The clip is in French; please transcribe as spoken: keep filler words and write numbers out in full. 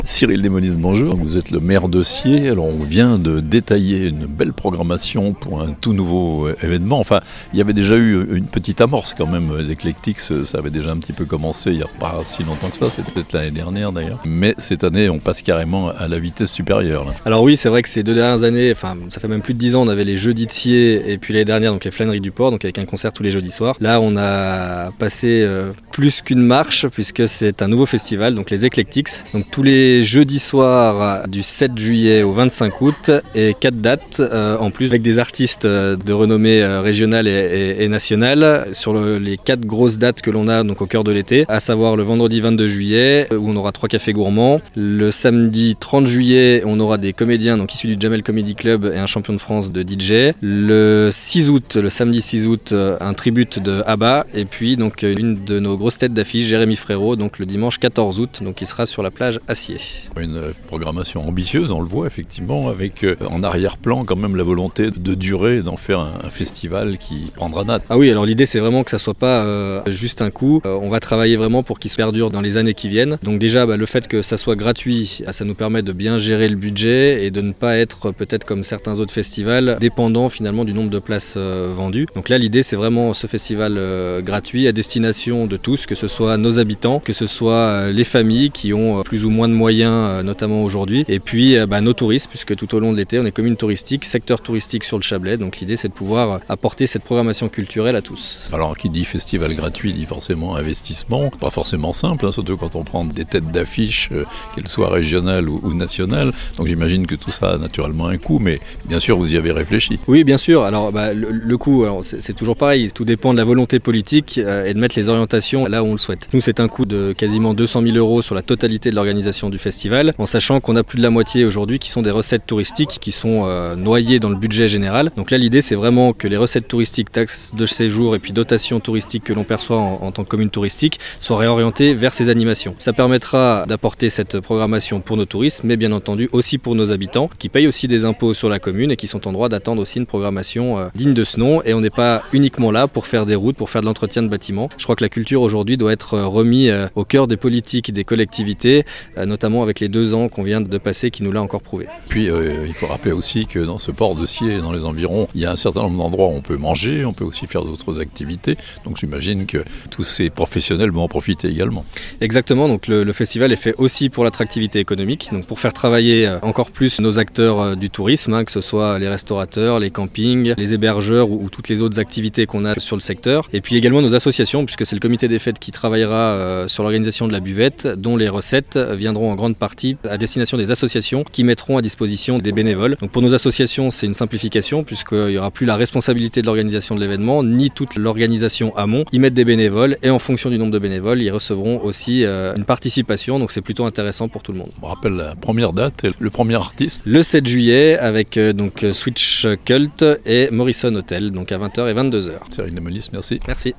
Cyril Desmonis, bonjour. Vous êtes le maire de Sciez. Alors, on vient de détailler une belle programmation pour un tout nouveau événement. Enfin, il y avait déjà eu une petite amorce quand même. L'Eclectics, ça avait déjà un petit peu commencé il n'y a pas si longtemps que ça. C'était peut-être l'année dernière d'ailleurs. Mais cette année, on passe carrément à la vitesse supérieure. Là. Alors oui, c'est vrai que ces deux dernières années, enfin, ça fait même plus de dix ans, on avait les jeudis de Sciez et puis l'année dernière, donc les flâneries du port, donc avec un concert tous les jeudis soirs. Là, on a passé euh, plus qu'une marche puisque c'est un nouveau festival, donc les Eclectics. Donc tous les jeudi soir du sept juillet au vingt-cinq août et quatre dates euh, en plus avec des artistes de renommée euh, régionale et, et, et nationale sur le, les quatre grosses dates que l'on a donc au cœur de l'été, à savoir le vendredi vingt-deux juillet où on aura trois cafés gourmands, le samedi trente juillet on aura des comédiens donc issus du Jamel Comedy Club et un champion de France de D J, le six août, le samedi six août un tribute de ABBA et puis donc une de nos grosses têtes d'affiche, Jérémy Frérot, donc le dimanche quatorze août, donc il sera sur la plage à Sciez. Une programmation ambitieuse, on le voit effectivement, avec euh, en arrière-plan quand même la volonté de durer, d'en faire un, un festival qui prendra date. Ah oui, alors l'idée c'est vraiment que ça soit pas euh, juste un coup, euh, on va travailler vraiment pour qu'il se perdure dans les années qui viennent. Donc déjà bah, le fait que ça soit gratuit, ça nous permet de bien gérer le budget et de ne pas être peut-être comme certains autres festivals dépendant finalement du nombre de places euh, vendues. Donc là l'idée c'est vraiment ce festival euh, gratuit à destination de tous, que ce soit nos habitants, que ce soit euh, les familles qui ont euh, plus ou moins de moyens notamment aujourd'hui, et puis bah, nos touristes, puisque tout au long de l'été on est commune touristique, secteur touristique sur le Chablais, donc l'idée c'est de pouvoir apporter cette programmation culturelle à tous. Alors qui dit festival gratuit dit forcément investissement, pas forcément simple, hein, surtout quand on prend des têtes d'affiche, euh, qu'elles soient régionales ou, ou nationales, donc j'imagine que tout ça a naturellement un coût, mais bien sûr vous y avez réfléchi. Oui bien sûr, alors bah, le, le coût alors, c'est, c'est toujours pareil, tout dépend de la volonté politique euh, et de mettre les orientations là où on le souhaite. Nous c'est un coût de quasiment deux cent mille euros sur la totalité de l'organisation du festival, en sachant qu'on a plus de la moitié aujourd'hui qui sont des recettes touristiques qui sont euh, noyées dans le budget général. Donc là l'idée c'est vraiment que les recettes touristiques, taxes de séjour et puis dotations touristiques que l'on perçoit en, en tant que commune touristique soient réorientées vers ces animations. Ça permettra d'apporter cette programmation pour nos touristes, mais bien entendu aussi pour nos habitants qui payent aussi des impôts sur la commune et qui sont en droit d'attendre aussi une programmation euh, digne de ce nom. Et on n'est pas uniquement là pour faire des routes, pour faire de l'entretien de bâtiments. Je crois que la culture aujourd'hui doit être remise euh, au cœur des politiques, des collectivités, euh, notamment avec les deux ans qu'on vient de passer qui nous l'a encore prouvé. Puis euh, il faut rappeler aussi que dans ce port de Sciez, dans les environs, il y a un certain nombre d'endroits où on peut manger, on peut aussi faire d'autres activités. Donc j'imagine que tous ces professionnels vont en profiter également. Exactement, donc le, le festival est fait aussi pour l'attractivité économique, donc pour faire travailler encore plus nos acteurs du tourisme, hein, que ce soit les restaurateurs, les campings, les hébergeurs ou, ou toutes les autres activités qu'on a sur le secteur. Et puis également nos associations, puisque c'est le comité des fêtes qui travaillera euh, sur l'organisation de la buvette, dont les recettes viendront en grande partie à destination des associations qui mettront à disposition des bénévoles. Donc pour nos associations, c'est une simplification puisqu'il n'y aura plus la responsabilité de l'organisation de l'événement, ni toute l'organisation amont. Ils mettent des bénévoles et en fonction du nombre de bénévoles, ils recevront aussi euh, une participation, donc c'est plutôt intéressant pour tout le monde. On rappelle la première date et le premier artiste. Le sept juillet avec euh, donc Switch Cult et Morrison Hotel, donc à vingt heures et vingt-deux heures. Cyril Desmonis, merci. Merci.